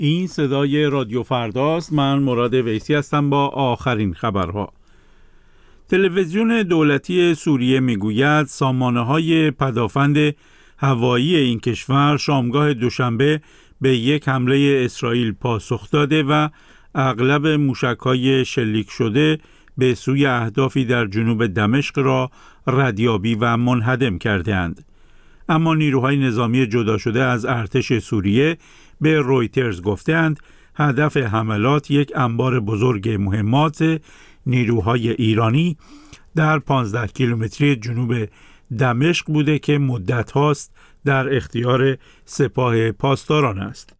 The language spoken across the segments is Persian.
این صدای رادیو فرداست. من مراد ویسی هستم با آخرین خبرها. تلویزیون دولتی سوریه میگوید سامانه‌های پدافند هوایی این کشور شامگاه دوشنبه به یک حمله اسرائیل پاسخ داده و اغلب موشک‌های شلیک شده به سوی اهدافی در جنوب دمشق را ردیابی و منهدم کرده‌اند. اما نیروهای نظامی جدا شده از ارتش سوریه به رویترز گفتند هدف حملات یک انبار بزرگ مهمات نیروهای ایرانی در 15 کیلومتری جنوب دمشق بوده که مدت هاست در اختیار سپاه پاسداران است.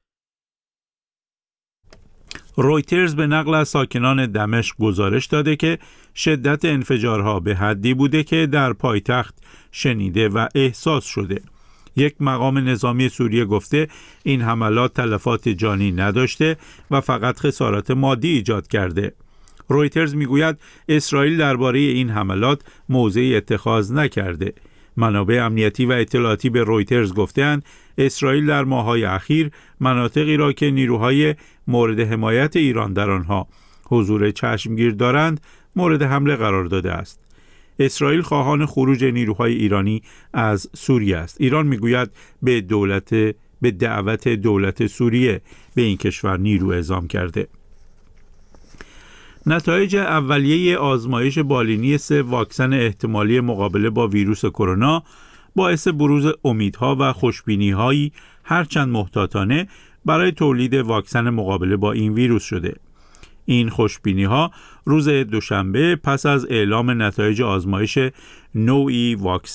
رویترز به نقل از ساکنان دمشق گزارش داده که شدت انفجارها به حدی بوده که در پایتخت شنیده و احساس شده. یک مقام نظامی سوریه گفته این حملات تلفات جانی نداشته و فقط خسارات مادی ایجاد کرده. رویترز میگوید اسرائیل درباره این حملات موضعی اتخاذ نکرده. منابع امنیتی و اطلاعاتی به رویترز گفتند اسرائیل در ماه‌های اخیر مناطقی را که نیروهای مورد حمایت ایران در آنها حضور چشمگیر دارند مورد حمله قرار داده است. اسرائیل خواهان خروج نیروهای ایرانی از سوریه است. ایران میگوید به دعوت دولت سوریه به این کشور نیرو اعزام کرده. نتایج اولیه آزمایش بالینی 3 واکسن احتمالی مقابله با ویروس کرونا باعث بروز امیدها و خوشبینی‌هایی هرچند محتاطانه برای تولید واکسن مقابله با این ویروس شده. این خوشبینی‌ها روز دوشنبه پس از اعلام نتایج آزمایش نوعی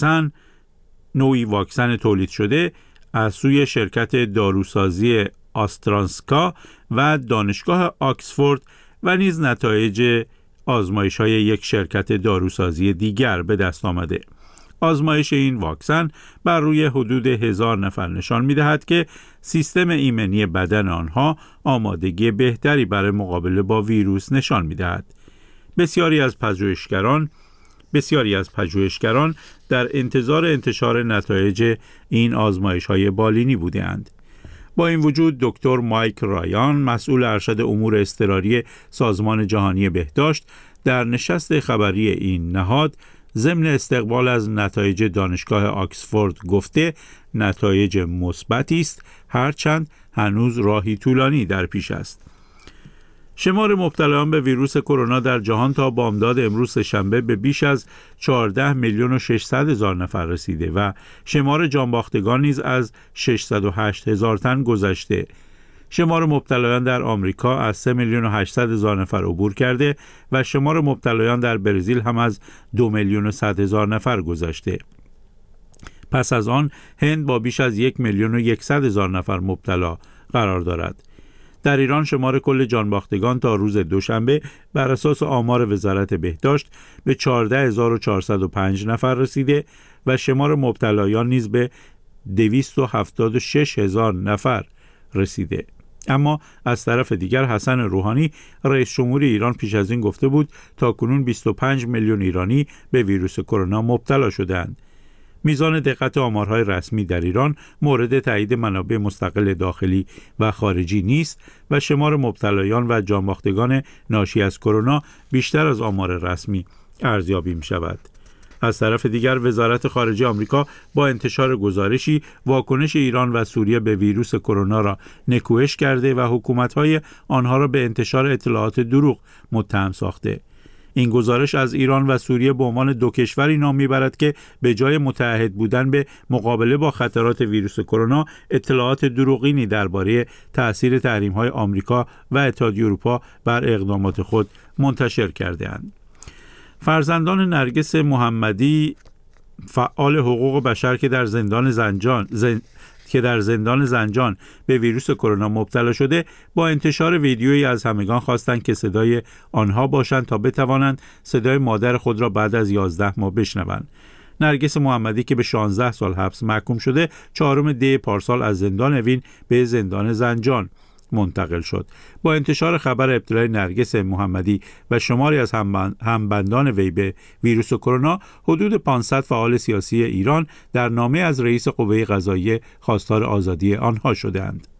واکسن تولید شده از سوی شرکت داروسازی آسترازنکا و دانشگاه آکسفورد و نیز نتایج آزمایش‌های یک شرکت داروسازی دیگر به دست آمده. آزمایش این واکسن بر روی حدود 1000 نفر نشان می‌دهد که سیستم ایمنی بدن آنها آمادگی بهتری برای مقابله با ویروس نشان می‌دهد. بسیاری از پژوهشگران در انتظار انتشار نتایج این آزمایش‌های بالینی بودند. با این وجود دکتر مایک رایان مسئول ارشد امور اضطراری سازمان جهانی بهداشت در نشست خبری این نهاد ضمن استقبال از نتایج دانشگاه آکسفورد گفته نتایج مثبتی است هرچند هنوز راهی طولانی در پیش است. شمار مبتلایان به ویروس کرونا در جهان تا بامداد امروز شنبه به بیش از 14,600,000 نفر رسیده و شمار جانباختگان نیز از 608,000 تن گذشته. شمار مبتلایان در آمریکا از 3,800,000 نفر عبور کرده و شمار مبتلایان در برزیل هم از 2,100,000 نفر گذشته. پس از آن هند با بیش از 1,100,000 نفر مبتلا قرار دارد. در ایران شمار کل جانباختگان تا روز دوشنبه بر اساس آمار وزارت بهداشت به 14,405 نفر رسیده و شمار مبتلایان نیز به 276,000 نفر رسیده. اما از طرف دیگر حسن روحانی رئیس جمهور ایران پیش از این گفته بود تاکنون 25 میلیون ایرانی به ویروس کرونا مبتلا شدند. میزان دقت آمارهای رسمی در ایران مورد تایید منابع مستقل داخلی و خارجی نیست و شمار مبتلایان و جانباختگان ناشی از کرونا بیشتر از آمار رسمی ارزیابی می شود. از طرف دیگر وزارت خارجه آمریکا با انتشار گزارشی واکنش ایران و سوریه به ویروس کرونا را نکوهش کرده و حکومت‌های آنها را به انتشار اطلاعات دروغ متهم ساخته. این گزارش از ایران و سوریه به عنوان دو کشوری نام میبرد که به جای متعهد بودن به مقابله با خطرات ویروس کرونا اطلاعات دروغینی درباره تأثیر تحریم‌های آمریکا و اتحادیه اروپا بر اقدامات خود منتشر کرده‌اند. فرزندان نرگس محمدی فعال حقوق بشر که در زندان زنجان به ویروس کرونا مبتلا شده با انتشار ویدیویی از همگان خواستند که صدای آنها باشند تا بتوانند صدای مادر خود را بعد از 11 ماه بشنوند. نرگس محمدی که به 16 سال حبس محکوم شده 4 دی پارسال از زندان اوین به زندان زنجان منتقل شد. با انتشار خبر ابتلای نرگس محمدی و شماری از همبندان وی به ویروس کرونا حدود 500 فعال سیاسی ایران در نامه از رئیس قوه قضاییه خواستار آزادی آنها شدند.